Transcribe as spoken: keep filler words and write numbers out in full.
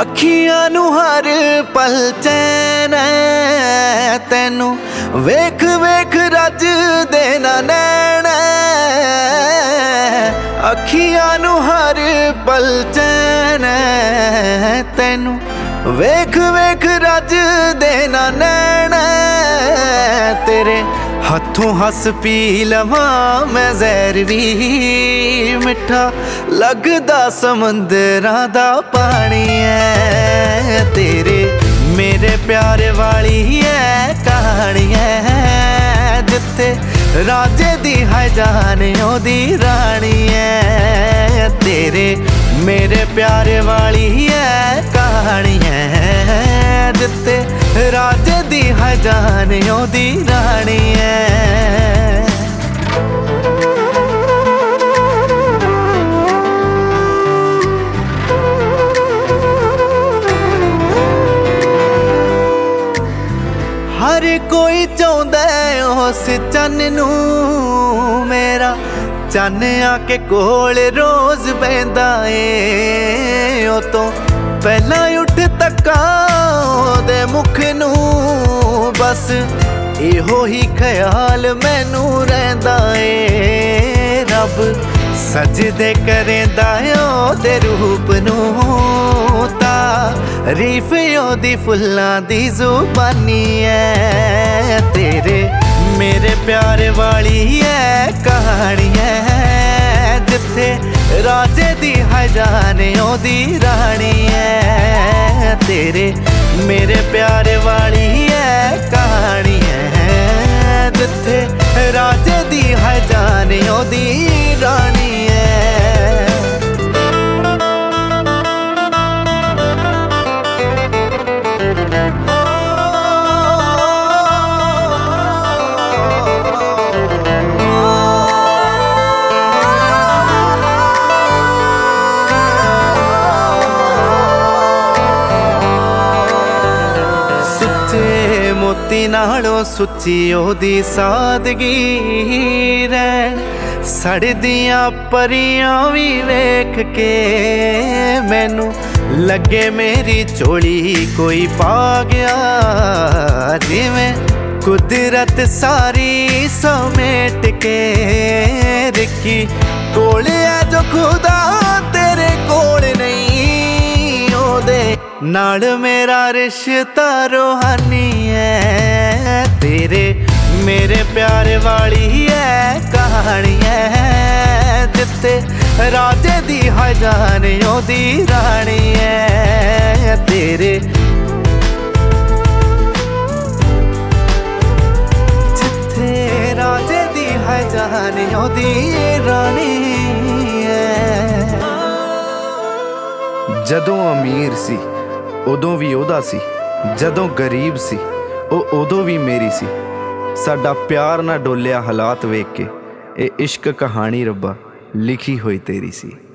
ਅੱਖੀਆਂ ਨੂੰ ਹਰ ਪਲ ਚੈਨ ਐ, ਤੈਨੂੰ ਵੇਖ ਵੇਖ ਰੱਜਦੇ ਨਾ ਨੈਣ ਐ। ਅੱਖੀਆਂ ਨੂੰ ਹਰ ਪਲ ਚੈਨ ਐ, ਤੈਨੂੰ ਵੇਖ ਵੇਖ ਰੱਜਦੇ ਨਾ ਨੈਣ ਐ। ਤੇਰੇ ਹੱਥੋਂ ਹੱਸ ਪੀ ਲਵਾਂ ਮੈਂ ਜ਼ਹਿਰ ਵੀ, ਮਿੱਠਾ ਲੱਗਦਾ ਸਮੁੰਦਰਾਂ ਦਾ ਪਾਣੀ ਐ। ਤੇਰੇ ਮੇਰੇ ਪਿਆਰ ਵਾਲੀ ਐ ਕਹਾਣੀ ਐ, ਜਿੱਥੇ ਰਾਜੇ ਦੀ ਹੈ ਜਾਨ ਉਹਦੀ ਰਾਣੀ ਐ। ਤੇਰੇ ਮੇਰੇ ਪਿਆਰ ਵਾਲੀ ਐ ਕਹਾਣੀ ਐ, ਜਿੱਥੇ ਰਾਜੇ ਦੀ ਹੈ ਜਾਨ ਉਹਦੀ ਰਾਣੀ ਐ। ਹਰ ਕੋਈ ਚਾਹੁੰਦਾ ਉਸ ਚੰਨ ਨੂੰ, ਮੇਰਾ ਚੰਨ ਆ ਕੇ ਕੋਲ ਰੋਜ਼ ਬਹਿੰਦਾ ਏ। ਉਹ ਤੋਂ ਪਹਿਲਾਂ ਉੱਠ ਤੱਕਾਂ ਉਹਦੇ ਮੁਖ ਨੂੰ, ਬਸ ਇਹੋ ਹੀ ਖਿਆਲ ਮੈਨੂੰ ਰਹਿੰਦਾ ਏ। ਰੱਬ ਸਜਦੇ ਕਰੇਂਦਾ ਉਹਦੇ ਰੂਪ ਨੂੰ, ਤਾਰੀਫ ਉਹਦੀ ਫੁੱਲਾਂ ਦੀ ਜ਼ੁਬਾਨੀ ਐ। ਤੇਰੇ ਮੇਰੇ ਪਿਆਰ ਵਾਲੀ ਐ ਕਹਾਣੀ ਐ, ਜਿੱਥੇ ਰਾਜੇ ਦੀ ਹੈ ਜਾਨ ਉਹਦੀ ਰਾਣੀ ਐ। ਤੇਰੇ ਮੇਰੇ ਪਿਆਰ ਵਾਲੀ ਐ ਕਹਾਣੀ ਐ, ਜਿੱਥੇ ਰਾਜੇ ਦੀ ਹੈ ਜਾਨ ਉਹਦੀ ਰਾਣੀ ਐ। ਮੋਤੀ ਨਾਲੋਂ ਸੁੱਚੀ ਉਹਦੀ ਸਾਦਗੀ ਰਹਿਣ, ਸੜਦੀਆਂ ਪਰੀਆਂ ਵੀ ਵੇਖ ਕੇ ਮੈਨੂੰ ਲੱਗੇ ਮੇਰੀ ਝੋਲੀ ਕੋਈ ਪਾ ਗਿਆ। ਜਿਵੇਂ ਕੁਦਰਤ ਸਾਰੀ ਸਮੇਟ ਕੇ ਰੱਖੀ ਕੋਲ ਐ ਜੋ ਖੁਦਾ ਤੇਰੇ ਕੋਲ ਨਹੀਂ। ਉਹਦੇ ਨਾਲ ਮੇਰਾ ਰਿਸ਼ਤਾ ਰੂਹਾਨੀ ਐ। ਤੇਰੇ ਮੇਰੇ ਪਿਆਰ ਵਾਲੀ ਐ ਕਹਾਣੀ ਐ, ਜਿੱਥੇ ਰਾਜੇ ਦੀ ਹੈ ਜਾਨ ਉਹਦੀ ਰਾਣੀ ਐ। ਤੇਰੇ ਜਿੱਥੇ ਰਾਜੇ ਦੀ ਹੈ ਜਾਨ ਉਹਦੀ ਰਾਣੀ ਐ। ਜਦੋਂ ਅਮੀਰ ਸੀ ਉਦੋਂ ਵੀ ਉਹਦਾ ਸੀ, ਜਦੋਂ ਗਰੀਬ ਸੀ ਉਹ ਉਦੋਂ ਵੀ ਮੇਰੀ ਸੀ। ਸਾਡਾ ਪਿਆਰ ਨਾ ਡੋਲਿਆ ਹਾਲਾਤ ਵੇਖ ਕੇ, ਇਹ ਇਸ਼ਕ ਕਹਾਣੀ ਰੱਬਾ ਲਿਖੀ ਹੋਈ ਤੇਰੀ ਸੀ।